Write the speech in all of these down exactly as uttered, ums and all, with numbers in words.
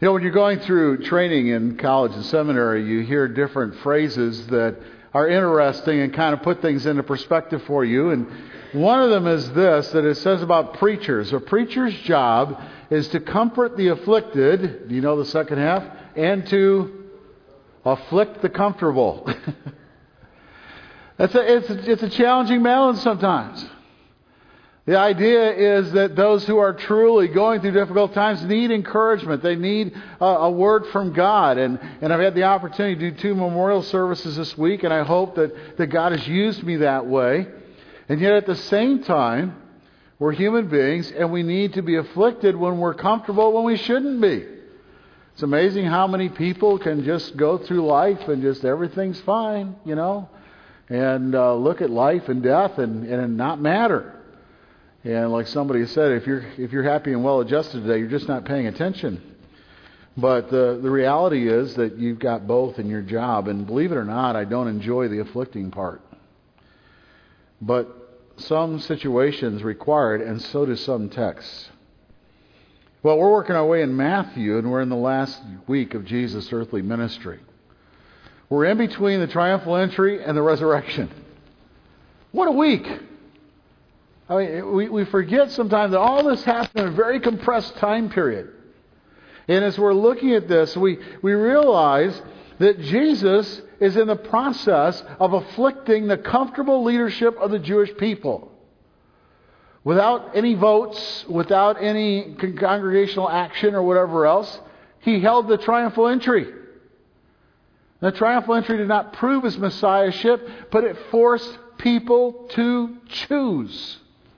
You know, when you're going through training in college and seminary, you hear different phrases that are interesting and kind of put things into perspective for you. And one of them is this, that it says about preachers. A preacher's job is to comfort the afflicted, do you know the second half? And to afflict the comfortable. That's a, it's, a, it's a challenging balance sometimes. The idea is that those who are truly going through difficult times need encouragement. They need a, a word from God. And, and I've had the opportunity to do two memorial services this week, and I hope that, that God has used me that way. And yet at the same time, we're human beings, and we need to be afflicted when we're comfortable when we shouldn't be. It's amazing how many people can just go through life and just everything's fine, you know, and uh, look at life and death and, and it not matter. And like somebody said, if you're if you're happy and well adjusted today, you're just not paying attention. But the the reality is that you've got both in your job. And believe it or not, I don't enjoy the afflicting part. But some situations require it, and so do some texts. Well, we're working our way in Matthew, and we're in the last week of Jesus' earthly ministry. We're in between the triumphal entry and the resurrection. What a week! I mean, we, we forget sometimes that all this happened in a very compressed time period. And as we're looking at this, we, we realize that Jesus is in the process of afflicting the comfortable leadership of the Jewish people. Without any votes, without any congregational action or whatever else, he held the triumphal entry. The triumphal entry did not prove his messiahship, but it forced people to choose.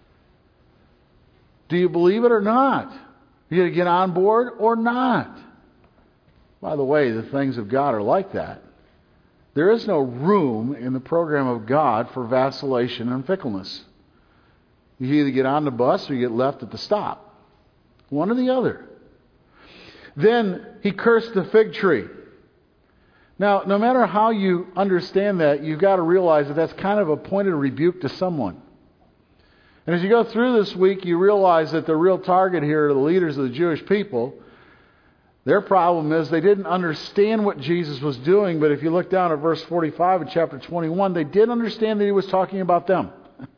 Do you believe it or not? Are you going to get on board or not? By the way, the things of God are like that. There is no room in the program of God for vacillation and fickleness. You either get on the bus or you get left at the stop. One or the other. Then he cursed the fig tree. Now, no matter how you understand that, you've got to realize that that's kind of a pointed rebuke to someone. And as you go through this week, you realize that the real target here are the leaders of the Jewish people. Their problem is they didn't understand what Jesus was doing, but if you look down at verse forty-five of chapter twenty-one, they did understand that he was talking about them.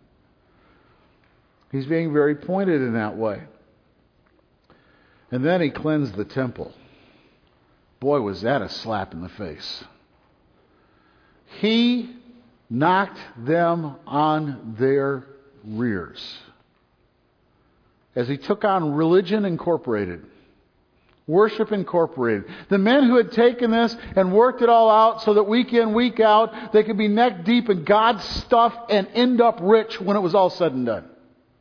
He's being very pointed in that way. And then he cleansed the temple. Boy, was that a slap in the face. He knocked them on their rears as he took on Religion Incorporated, Worship Incorporated. The men who had taken this and worked it all out so that week in, week out, they could be neck deep in God's stuff and end up rich when it was all said and done.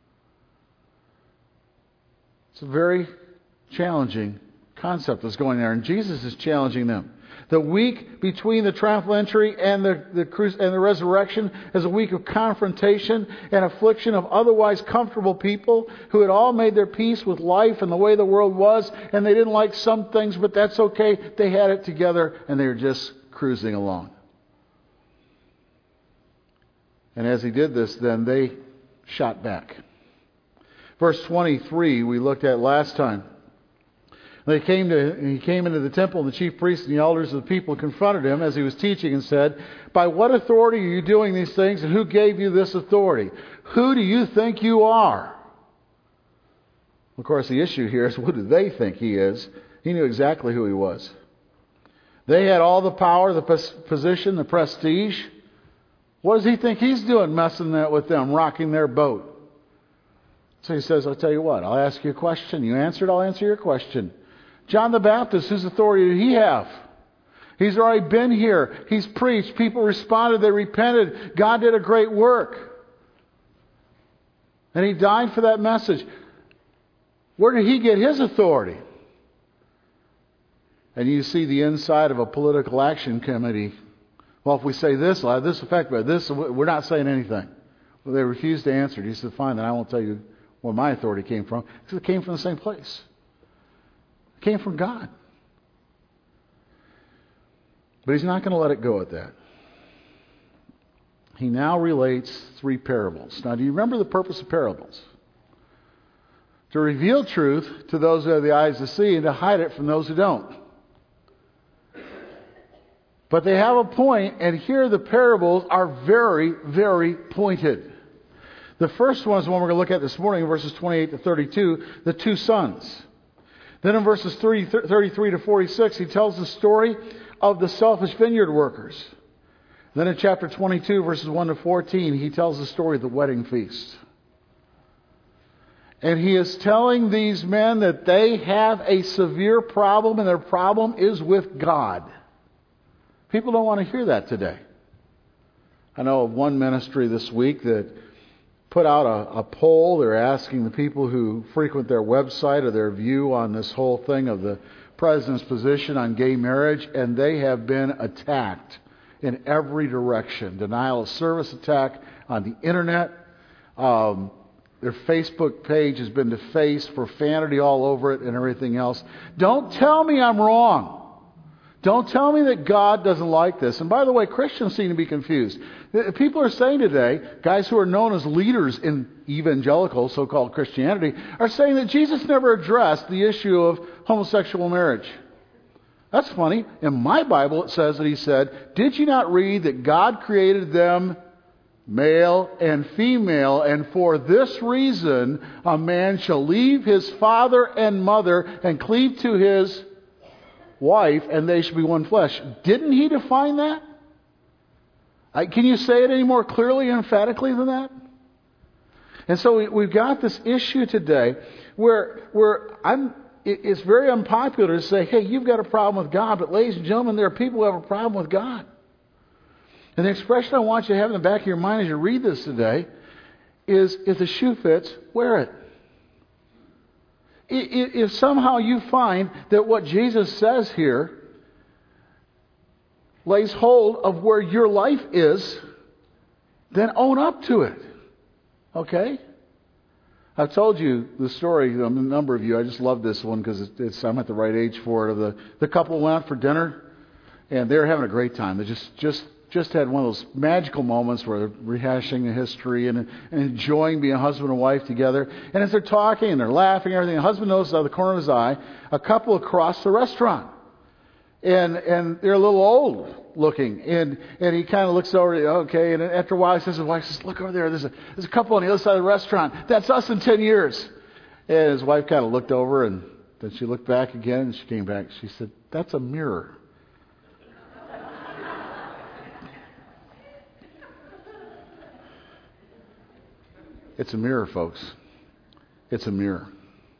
It's a very challenging concept that's going there, and Jesus is challenging them. The week between the triumphal entry and the, the and the resurrection is a week of confrontation and affliction of otherwise comfortable people who had all made their peace with life and the way the world was, and they didn't like some things, but that's okay. They had it together, and they were just cruising along. And as he did this, then they shot back. Verse twenty-three we looked at last time. They came to, he came into the temple, and the chief priests and the elders of the people confronted him as he was teaching and said, "By what authority are you doing these things, and who gave you this authority? Who do you think you are?" Of course, the issue here is, what do they think he is? He knew exactly who he was. They had all the power, the position, the prestige. What does he think he's doing, messing that with them, rocking their boat? So he says, "I'll tell you what, I'll ask you a question. You answer it, I'll answer your question. John the Baptist, whose authority did he have? He's already been here. He's preached. People responded. They repented. God did a great work. And he died for that message. Where did he get his authority?" And you see the inside of a political action committee. Well, if we say this, will have this effect, but this, we're not saying anything. Well, they refused to answer. He said, "Fine, then I won't tell you where my authority came from." Because it came from the same place. It came from God. But he's not going to let it go at that. He now relates three parables. Now, do you remember the purpose of parables? to reveal truth to those who have the eyes to see and to hide it from those who don't. But they have a point, and here the parables are very, very pointed. The first one is the one we're going to look at this morning, verses twenty-eight to thirty-two, the two sons. Then in verses thirty-three to forty-six, he tells the story of the selfish vineyard workers. Then in chapter twenty-two, verses one to fourteen, he tells the story of the wedding feast. And he is telling these men that they have a severe problem, and their problem is with God. People don't want to hear that today. I know of one ministry this week that put out a, a poll. They're asking the people who frequent their website or their view on this whole thing of the president's position on gay marriage, and they have been attacked in every direction. Denial of service attack on the internet. Um, their Facebook page has been defaced, profanity all over it, and everything else. Don't tell me I'm wrong. Don't tell me that God doesn't like this. And by the way, Christians seem to be confused. People are saying today, guys who are known as leaders in evangelical, so-called Christianity, are saying that Jesus never addressed the issue of homosexual marriage. That's funny. In my Bible it says that he said, "Did you not read that God created them male and female, and for this reason a man shall leave his father and mother and cleave to his wife, and they shall be one flesh"? Didn't he define that? I, can you say it any more clearly and emphatically than that? And so we, we've got this issue today where where I'm. It, it's very unpopular to say, "Hey, you've got a problem with God," but ladies and gentlemen, there are people who have a problem with God. And the expression I want you to have in the back of your mind as you read this today is, "If the shoe fits, wear it." If somehow you find that what Jesus says here lays hold of where your life is, then own up to it. Okay? I've told you the story, a number of you. I just love this one because it's, it's, I'm at the right age for it. Of the, the couple went out for dinner, and they were having a great time. They just just just had one of those magical moments where they're rehashing the history and, and enjoying being a husband and wife together. And as they're talking and they're laughing and everything, the husband notices out of the corner of his eye a couple across the restaurant. And and they're a little old looking. And and he kind of looks over, okay, and after a while he says to his wife, says, "Look over there, there's a, there's a couple on the other side of the restaurant. That's us in ten years. And his wife kind of looked over, and then she looked back again, and she came back. She said, "That's a mirror." It's a mirror, folks. It's a mirror.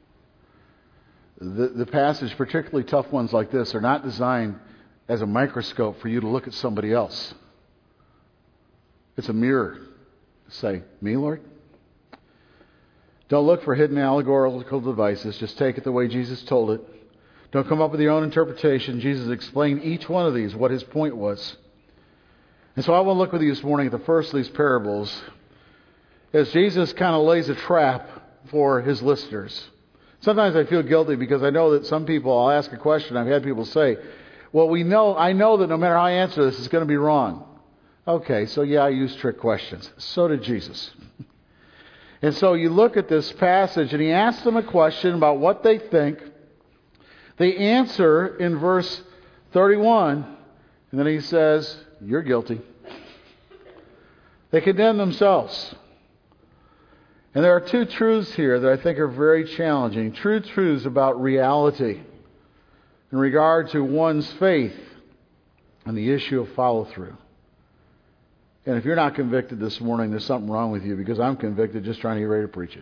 The, the passage, particularly tough ones like this, are not designed as a microscope for you to look at somebody else. It's a mirror. Say, "Me, Lord?" Don't look for hidden allegorical devices. Just take it the way Jesus told it. Don't come up with your own interpretation. Jesus explained each one of these, what his point was. And so I want to look with you this morning at the first of these parables, as Jesus kind of lays a trap for his listeners. Sometimes I feel guilty because I know that some people, I'll ask a question, I've had people say, "Well, we know, I know that no matter how I answer this, it's going to be wrong." Okay, so yeah, I use trick questions. So did Jesus. And so you look at this passage, and he asks them a question about what they think. They answer in verse thirty-one, and then he says, "You're guilty." They condemn themselves. And there are two truths here that I think are very challenging. True truths about reality in regard to one's faith and the issue of follow-through. And if you're not convicted this morning, there's something wrong with you, because I'm convicted just trying to get ready to preach it.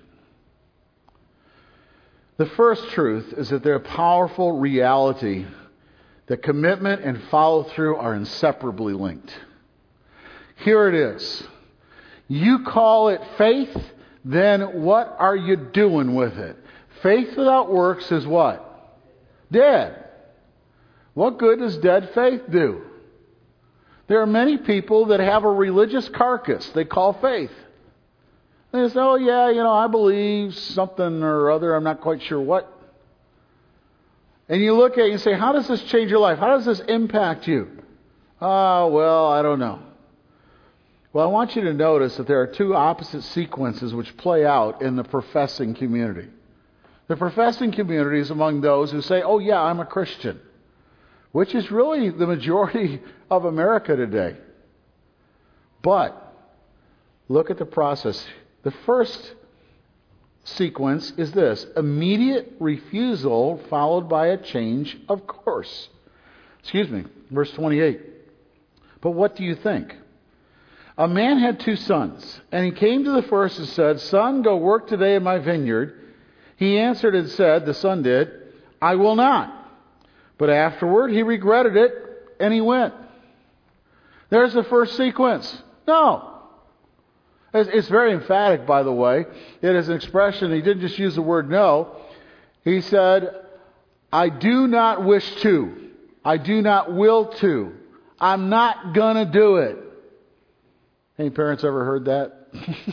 The first truth is that there's a powerful reality that commitment and follow-through are inseparably linked. Here it is. You call it faith, then what are you doing with it? Faith without works is what? Dead. What good does dead faith do? There are many people that have a religious carcass they call faith. They say, "Oh yeah, you know, I believe something or other, I'm not quite sure what." And you look at it and say, "How does this change your life? How does this impact you?" "Oh, well, I don't know." Well, I want you to notice that there are two opposite sequences which play out in the professing community. The professing community is among those who say, oh yeah, I'm a Christian, which is really the majority of America today. But look at the process. The first sequence is this: immediate refusal followed by a change of course. Excuse me, verse twenty-eight. But what do you think? A man had two sons, and he came to the first and said, Son, go work today in my vineyard. He answered and said, the son did, I will not. But afterward he regretted it, and he went. There's the first sequence. No. It's very emphatic, by the way. It is an expression. He didn't just use the word no. He said, I do not wish to. I do not will to. I'm not going to do it. Any parents ever heard that?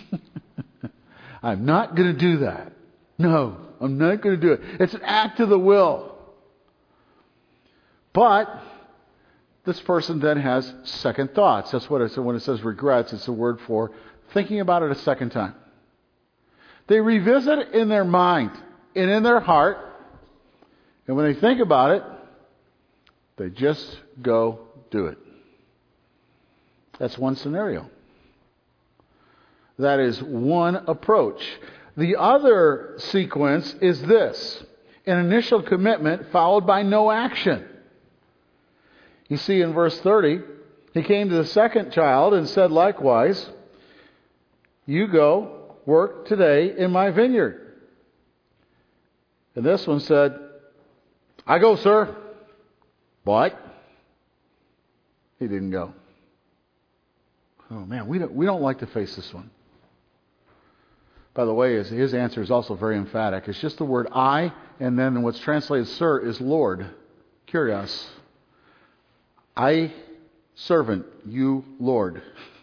I'm not going to do that. No, I'm not going to do it. It's an act of the will. But this person then has second thoughts. That's what it, when it says regrets, it's a word for thinking about it a second time. They revisit it in their mind and in their heart. And when they think about it, they just go do it. That's one scenario. That is one approach. The other sequence is this: an initial commitment followed by no action. You see in verse thirty, he came to the second child and said likewise, you go work today in my vineyard. And this one said, I go, sir. But he didn't go. Oh man, we don't, we don't like to face this one. By the way, his, his answer is also very emphatic. It's just the word I, and then what's translated sir is Lord. Kyrios. I, servant, you, Lord.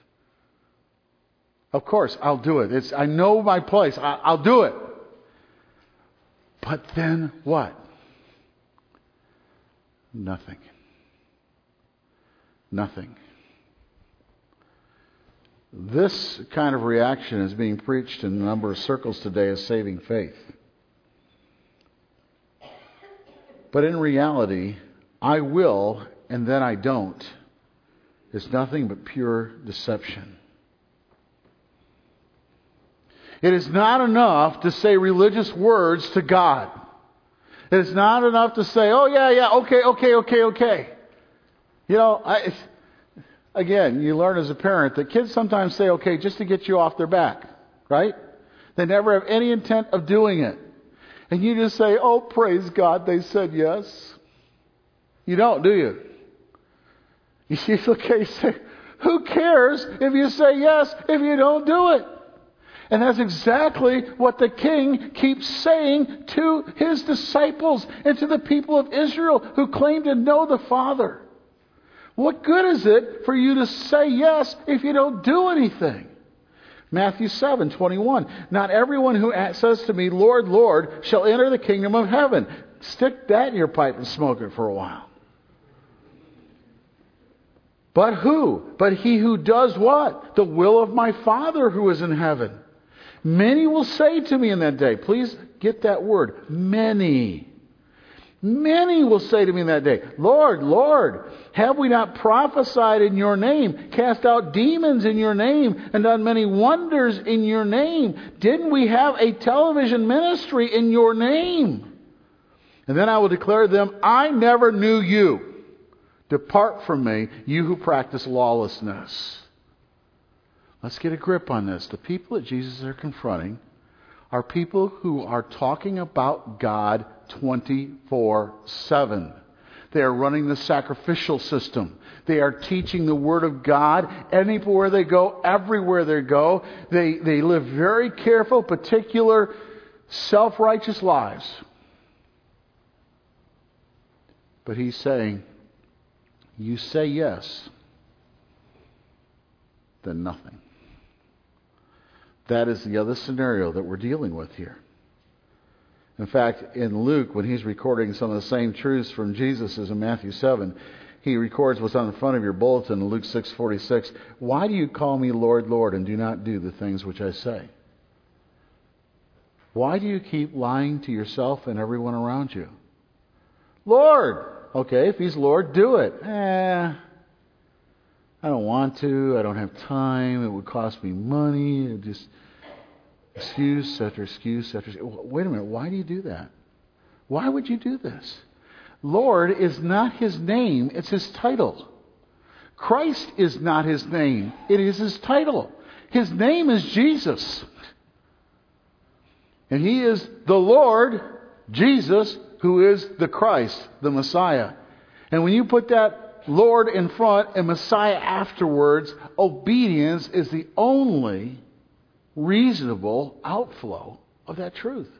Of course, I'll do it. It's, I know my place. I, I'll do it. But then what? Nothing. Nothing. This kind of reaction is being preached in a number of circles today as saving faith. But in reality, I will and then I don't is nothing but pure deception. It is not enough to say religious words to God. It is not enough to say, oh yeah, yeah, okay, okay, okay, okay. You know, I... Again, you learn as a parent that kids sometimes say okay just to get you off their back, right? They never have any intent of doing it. And you just say, oh, praise God, they said yes. You don't, do you? You see, it's okay, say, who cares if you say yes if you don't do it? And that's exactly what the king keeps saying to his disciples and to the people of Israel who claim to know the Father. What good is it for you to say yes if you don't do anything? Matthew seven twenty-one. Not everyone who says to me, Lord, Lord, shall enter the kingdom of heaven. Stick that in your pipe and smoke it for a while. But who? But he who does what? The will of my Father who is in heaven. Many will say to me in that day. Please get that word. Many. Many will say to me in that day, Lord, Lord, have we not prophesied in your name, cast out demons in your name, and done many wonders in your name? Didn't we have a television ministry in your name? And then I will declare to them, I never knew you. Depart from me, you who practice lawlessness. Let's get a grip on this. The people that Jesus is confronting are people who are talking about God twenty-four seven. They are running the sacrificial system. They are teaching the Word of God anywhere they go, everywhere they go. They, they live very careful, particular, self-righteous lives. But he's saying, you say yes, then nothing. That is the other scenario that we're dealing with here. In fact, in Luke, when he's recording some of the same truths from Jesus as in Matthew seven, he records what's on the front of your bulletin in Luke six forty-six. Why do you call me Lord, Lord, and do not do the things which I say? Why do you keep lying to yourself and everyone around you? Lord! Okay, if He's Lord, do it. Eh, I don't want to. I don't have time. It would cost me money. It just excuse after excuse after excuse. Wait a minute. Why do you do that? Why would you do this? Lord is not His name. It's His title. Christ is not His name. It is His title. His name is Jesus. And He is the Lord, Jesus, who is the Christ, the Messiah. And when you put that Lord in front and Messiah afterwards, obedience is the only reasonable outflow of that truth.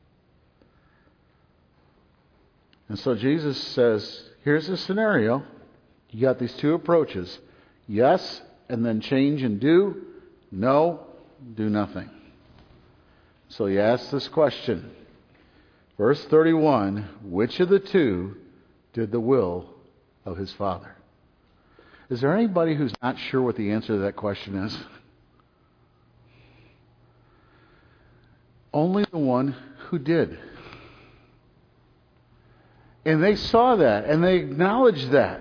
And so Jesus says, here's the scenario. You got these two approaches. Yes, and then change and do. No, do nothing. So he asks this question. Verse thirty-one, which of the two did the will of his Father? Is there anybody who's not sure what the answer to that question is? Only the one who did. And they saw that, and they acknowledged that.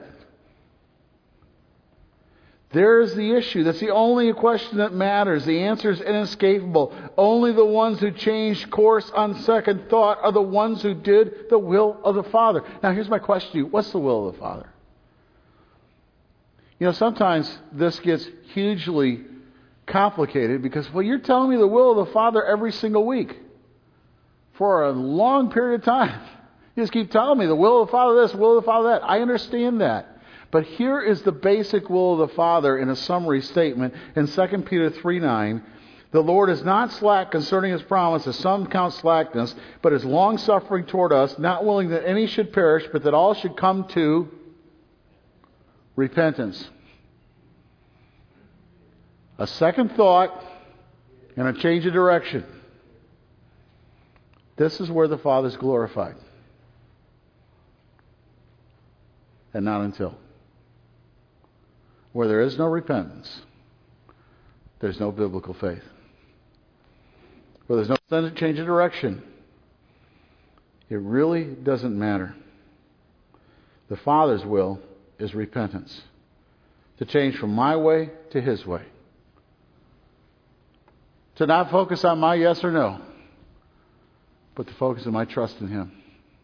There's the issue. That's the only question that matters. The answer is inescapable. Only the ones who changed course on second thought are the ones who did the will of the Father. Now here's my question to you. What's the will of the Father? You know, sometimes this gets hugely complicated because, well, you're telling me the will of the Father every single week for a long period of time. You just keep telling me the will of the Father this, the will of the Father that. I understand that. But here is the basic will of the Father in a summary statement in Second Peter three nine. The Lord is not slack concerning His promise, as some count slackness, but is long-suffering toward us, not willing that any should perish, but that all should come to repentance. A second thought and a change of direction. This is where the Father is glorified. And not until. Where there is no repentance, there's no biblical faith. Where there's no change of direction, it really doesn't matter. The Father's will is repentance. To change from my way to His way. To not focus on my yes or no, but to focus on my trust in Him.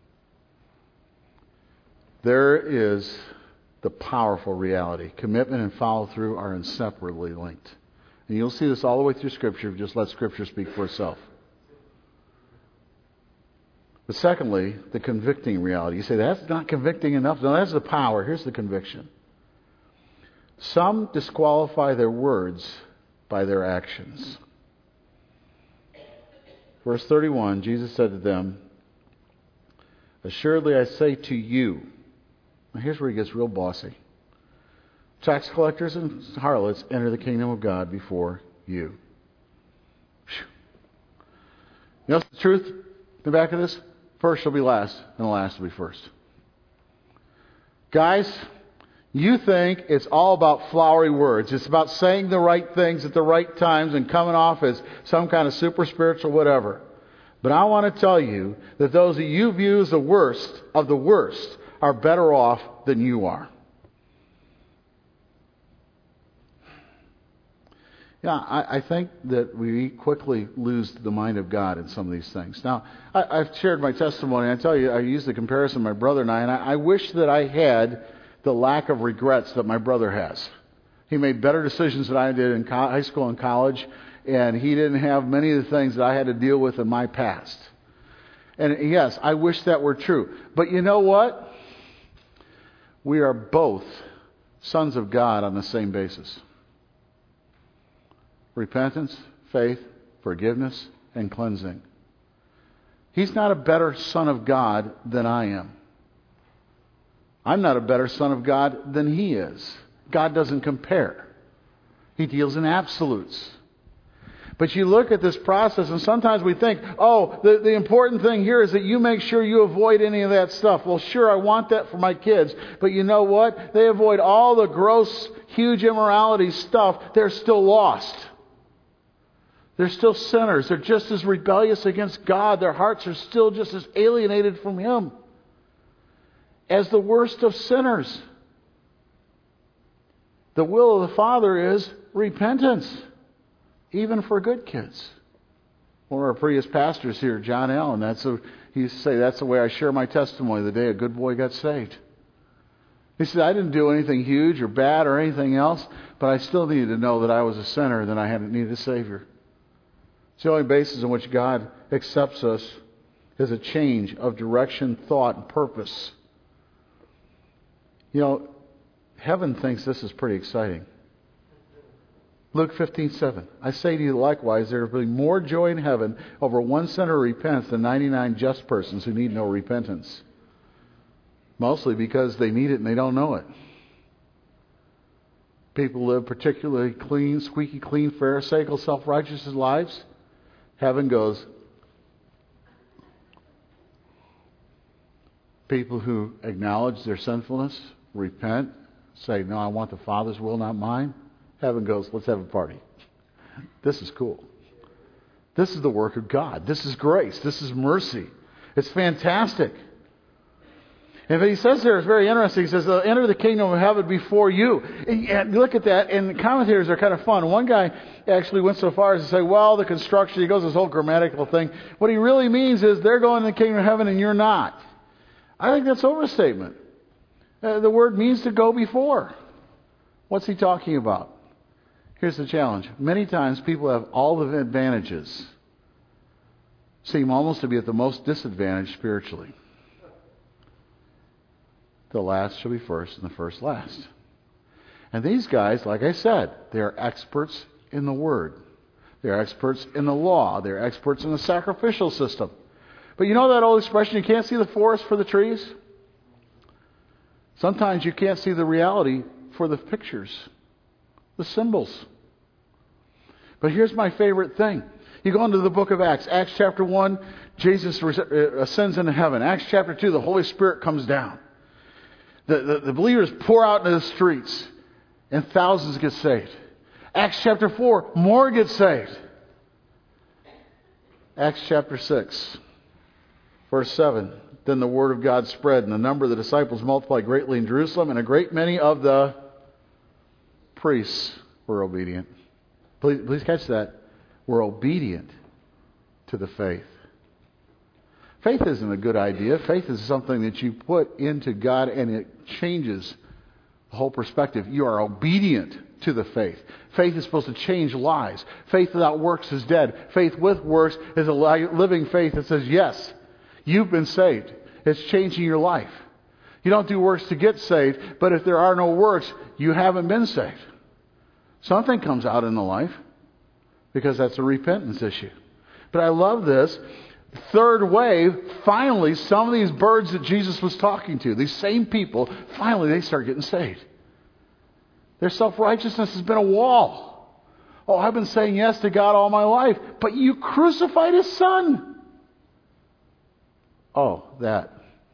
There is the powerful reality. Commitment and follow-through are inseparably linked. And you'll see this all the way through Scripture. Just let Scripture speak for itself. But secondly, the convicting reality. You say, that's not convicting enough. No, that's the power. Here's the conviction. Some disqualify their words by their actions. Verse thirty-one, Jesus said to them, assuredly I say to you. Now here's where he gets real bossy. Tax collectors and harlots enter the kingdom of God before you. Whew. You know the truth in the back of this? First shall be last, and the last will be first. Guys, you think it's all about flowery words. It's about saying the right things at the right times and coming off as some kind of super spiritual whatever. But I want to tell you that those that you view as the worst of the worst are better off than you are. Yeah, I, I think that we quickly lose the mind of God in some of these things. Now, I, I've shared my testimony. I tell you, I use the comparison of my brother and I, and I, I wish that I had the lack of regrets that my brother has. He made better decisions than I did in co- high school and college, and he didn't have many of the things that I had to deal with in my past. And yes, I wish that were true. But you know what? We are both sons of God on the same basis. Repentance, faith, forgiveness, and cleansing. He's not a better son of God than I am. I'm not a better son of God than he is. God doesn't compare. He deals in absolutes. But you look at this process and sometimes we think, oh, the, the important thing here is that you make sure you avoid any of that stuff. Well, sure, I want that for my kids. But you know what? They avoid all the gross, huge immorality stuff. They're still lost. They're still sinners. They're just as rebellious against God. Their hearts are still just as alienated from Him as the worst of sinners. The will of the Father is repentance, even for good kids. One of our previous pastors here, John Allen, that's a, he used to say, that's the way I share my testimony the day a good boy got saved. He said, I didn't do anything huge or bad or anything else, but I still needed to know that I was a sinner and that I hadn't needed a Savior. It's the only basis on which God accepts us is a change of direction, thought, and purpose. You know, heaven thinks this is pretty exciting. Luke fifteen seven. I say to you likewise, there will be more joy in heaven over one sinner who repents than ninety-nine just persons who need no repentance. Mostly because they need it and they don't know it. People live particularly clean, squeaky clean, pharisaical, self-righteous lives. Heaven goes. People who acknowledge their sinfulness, repent, say, no, I want the Father's will, not mine. Heaven goes, let's have a party. This is cool. This is the work of God. This is grace. This is mercy. It's fantastic. And he says there, it's very interesting. He says, enter the kingdom of heaven before you. And look at that. And the commentators are kind of fun. One guy actually went so far as to say, well, the construction, he goes this whole grammatical thing. What he really means is they're going to the kingdom of heaven and you're not. I think that's overstatement. Uh, the word means to go before. What's he talking about? Here's the challenge. Many times people have all the advantages, seem almost to be at the most disadvantaged spiritually. The last shall be first and the first last. And these guys, like I said, they're experts in the Word. They're experts in the law. They're experts in the sacrificial system. But you know that old expression, you can't see the forest for the trees? Sometimes you can't see the reality for the pictures, the symbols. But here's my favorite thing. You go into the book of Acts. Acts chapter one, Jesus ascends into heaven. Acts chapter two, the Holy Spirit comes down. The, the, the believers pour out into the streets, and thousands get saved. Acts chapter four, more get saved. Acts chapter six, verse seven. Then the word of God spread, and the number of the disciples multiplied greatly in Jerusalem, and a great many of the priests were obedient. Please, please catch that. Were obedient to the faith. Faith isn't a good idea. Faith is something that you put into God and it changes the whole perspective. You are obedient to the faith. Faith is supposed to change lives. Faith without works is dead. Faith with works is a living faith that says, yes, you've been saved. It's changing your life. You don't do works to get saved, but if there are no works, you haven't been saved. Something comes out in the life because that's a repentance issue. But I love this. Third wave, finally, some of these birds that Jesus was talking to, these same people, finally they start getting saved. Their self-righteousness has been a wall. Oh, I've been saying yes to God all my life, but you crucified His Son. Oh, that.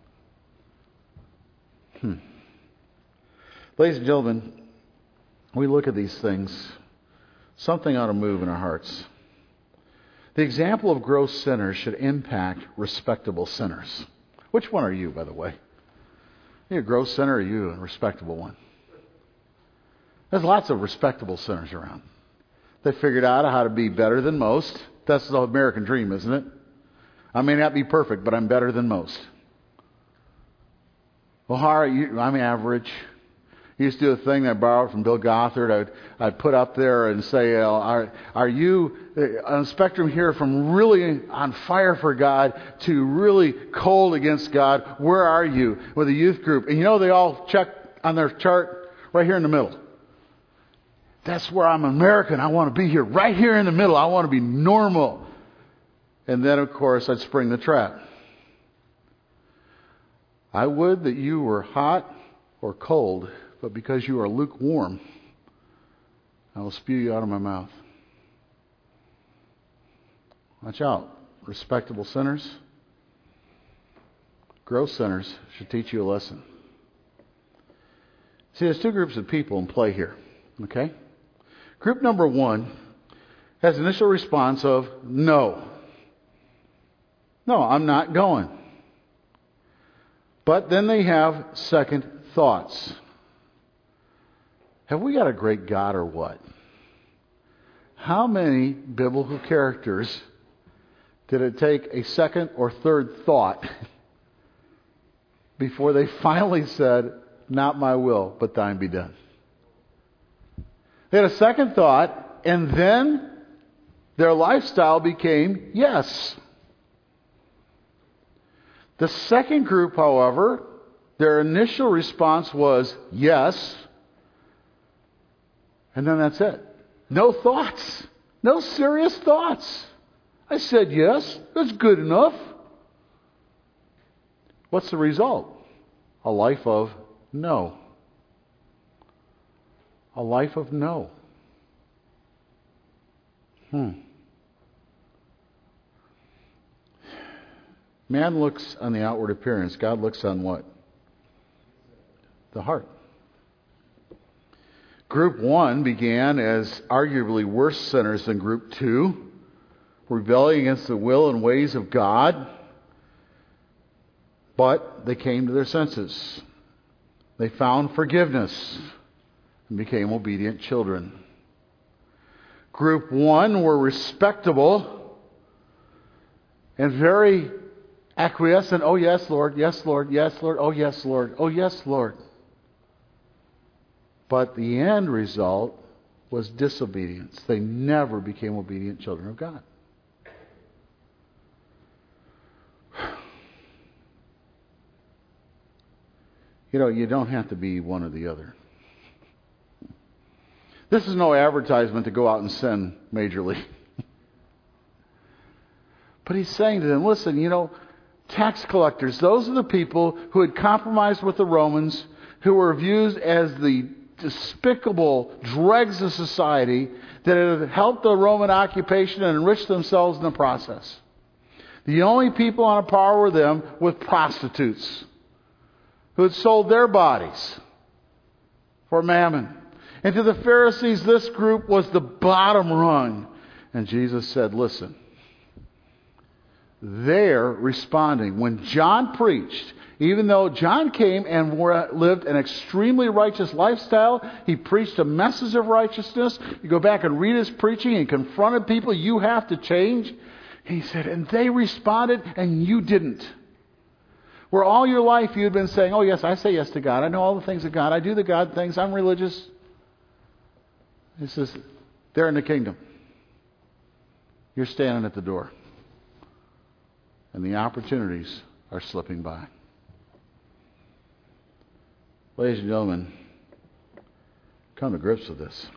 Hmm. Ladies and gentlemen, we look at these things, something ought to move in our hearts. The example of gross sinners should impact respectable sinners. Which one are you, by the way? Are you a gross sinner or are you a respectable one? There's lots of respectable sinners around. They figured out how to be better than most. That's the American dream, isn't it? I may not be perfect, but I'm better than most. Well, how are you? I'm average. I used to do a thing that I borrowed from Bill Gothard. I'd, I'd put up there and say, uh, are, are you on a spectrum here from really on fire for God to really cold against God? Where are you with a youth group? And you know they all check on their chart right here in the middle. That's where I'm American. I want to be here right here in the middle. I want to be normal. And then, of course, I'd spring the trap. I would that you were hot or cold, but because you are lukewarm, I will spew you out of my mouth. Watch out. Respectable sinners, gross sinners should teach you a lesson. See, there's two groups of people in play here. Okay? Group number one has an initial response of no. No, I'm not going. But then they have second thoughts. Have we got a great God or what? How many biblical characters did it take a second or third thought before they finally said, not my will, but thine be done? They had a second thought, and then their lifestyle became yes. The second group, however, their initial response was yes, and then that's it. No thoughts. No serious thoughts. I said yes. That's good enough. What's the result? A life of no. A life of no. Hmm. Man looks on the outward appearance. God looks on what? The heart. Group one began as arguably worse sinners than group two, rebelling against the will and ways of God, but they came to their senses. They found forgiveness and became obedient children. Group one were respectable and very acquiescent. Oh yes, Lord, yes, Lord, yes, Lord, oh yes, Lord, oh yes, Lord. But the end result was disobedience. They never became obedient children of God. You know, you don't have to be one or the other. This is no advertisement to go out and sin majorly. But he's saying to them, listen, you know, tax collectors, those are the people who had compromised with the Romans, who were viewed as the despicable dregs of society that had helped the Roman occupation and enriched themselves in the process. The only people on a par were them with prostitutes who had sold their bodies for mammon. And to the Pharisees, this group was the bottom rung. And Jesus said, listen, they're responding. When John preached, even though John came and lived an extremely righteous lifestyle, he preached a message of righteousness. You go back and read his preaching and confronted people, you have to change. He said, and they responded and you didn't. Where all your life you had been saying, oh yes, I say yes to God. I know all the things of God. I do the God things. I'm religious. He says, they're in the kingdom. You're standing at the door. And the opportunities are slipping by. Ladies and gentlemen, come to grips with this.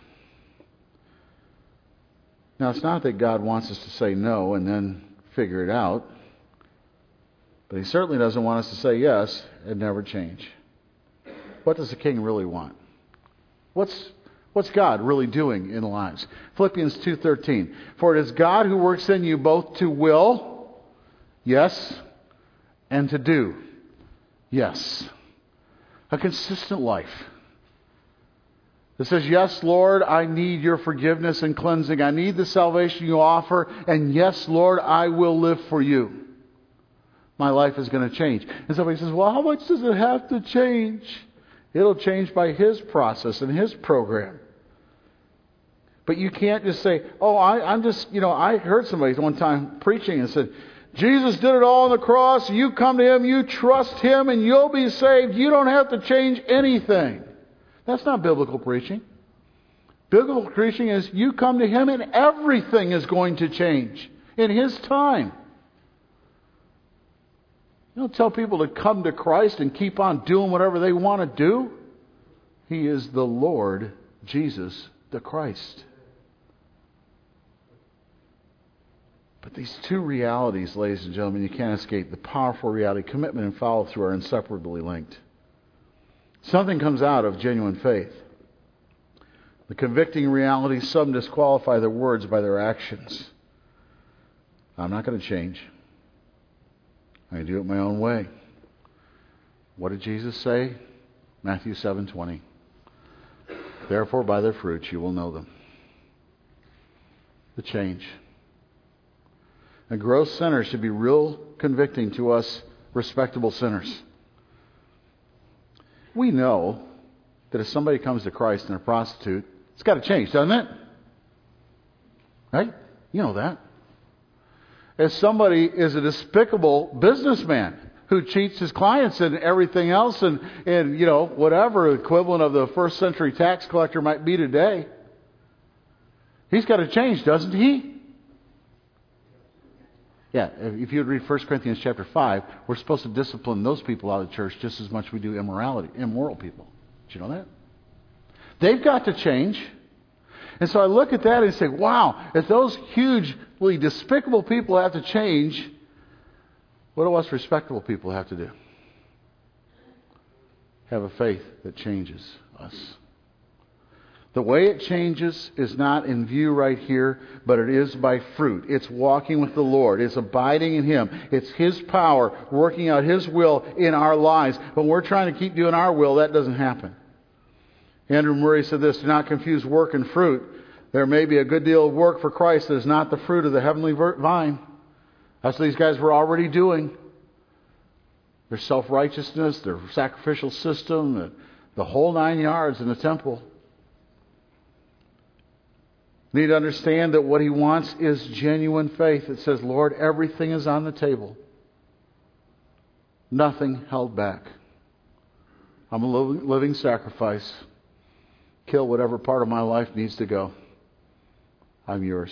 Now, it's not that God wants us to say no and then figure it out, but He certainly doesn't want us to say yes and never change. What does the King really want? What's what's God really doing in lives? Philippians two thirteen. For it is God who works in you both to will, yes, and to do, yes. A consistent life that says, yes, Lord, I need your forgiveness and cleansing. I need the salvation you offer. And yes, Lord, I will live for you. My life is going to change. And somebody says, well, how much does it have to change? It'll change by His process and His program. But you can't just say, oh, I, I'm just, you know, I heard somebody one time preaching and said, Jesus did it all on the cross. You come to Him, you trust Him, and you'll be saved. You don't have to change anything. That's not biblical preaching. Biblical preaching is you come to Him and everything is going to change in His time. You don't tell people to come to Christ and keep on doing whatever they want to do. He is the Lord Jesus the Christ. But these two realities, ladies and gentlemen, you can't escape. The powerful reality, commitment and follow-through are inseparably linked. Something comes out of genuine faith. The convicting reality, some disqualify their words by their actions. I'm not going to change. I'm going to do it my own way. What did Jesus say? Matthew seven twenty. Therefore, by their fruits you will know them. the change. And gross sinners should be real convicting to us respectable sinners. We know that if somebody comes to Christ and a prostitute, it's got to change, doesn't it? Right? You know that. If somebody is a despicable businessman who cheats his clients and everything else and, and you know, whatever the equivalent of the first century tax collector might be today, he's got to change, doesn't he? Yeah, if you would read First Corinthians chapter five, we're supposed to discipline those people out of the church just as much as we do immorality, immoral people. Did you know that? They've got to change. And so I look at that and say, wow, if those hugely despicable people have to change, what do us respectable people have to do? Have a faith that changes us. The way it changes is not in view right here, but it is by fruit. It's walking with the Lord. It's abiding in Him. It's His power working out His will in our lives. When we're trying to keep doing our will, that doesn't happen. Andrew Murray said this, do not confuse work and fruit. There may be a good deal of work for Christ that is not the fruit of the heavenly vine. That's what these guys were already doing. Their self-righteousness, their sacrificial system, the, the whole nine yards in the temple. We need to understand that what He wants is genuine faith. It says, Lord, everything is on the table. Nothing held back. I'm a living sacrifice. Kill whatever part of my life needs to go. I'm yours.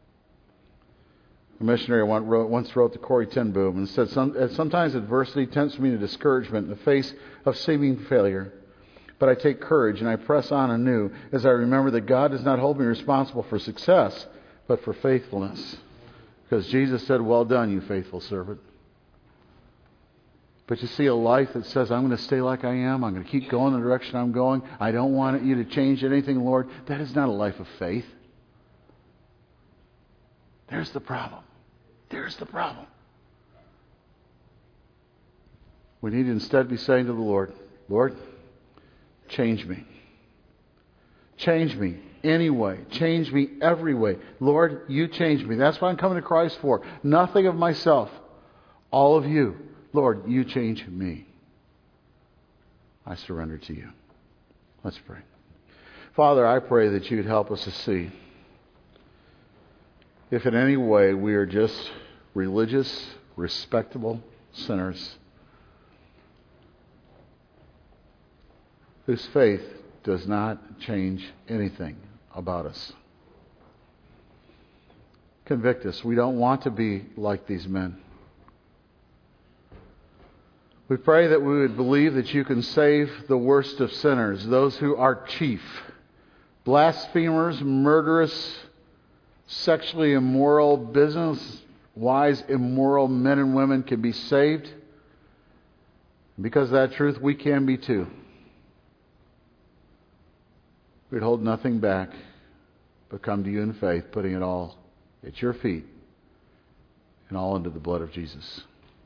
A missionary once wrote to Corrie ten Boom and said, sometimes adversity tempts me to discouragement in the face of seeming failure. But I take courage and I press on anew as I remember that God does not hold me responsible for success, but for faithfulness. Because Jesus said, well done, you faithful servant. But you see a life that says, I'm going to stay like I am. I'm going to keep going the direction I'm going. I don't want you to change anything, Lord. That is not a life of faith. There's the problem. There's the problem. We need to instead be saying to the Lord, Lord, change me. Change me anyway. Change me every way. Lord, you change me. That's what I'm coming to Christ for. Nothing of myself. All of you. Lord, you change me. I surrender to you. Let's pray. Father, I pray that you'd help us to see if in any way we are just religious, respectable sinners whose faith does not change anything about us. Convict us. We don't want to be like these men. We pray that we would believe that you can save the worst of sinners, those who are chief, blasphemers, murderous, sexually immoral, business-wise immoral men and women can be saved. Because of that truth, we can be too. We'd hold nothing back, but come to you in faith, putting it all at your feet and all under the blood of Jesus.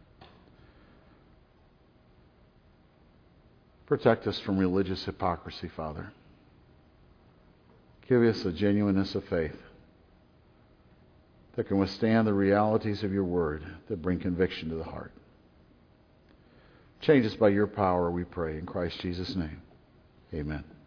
Protect us from religious hypocrisy, Father. Give us a genuineness of faith that can withstand the realities of your word that bring conviction to the heart. Change us by your power, we pray. In Christ Jesus' name, amen.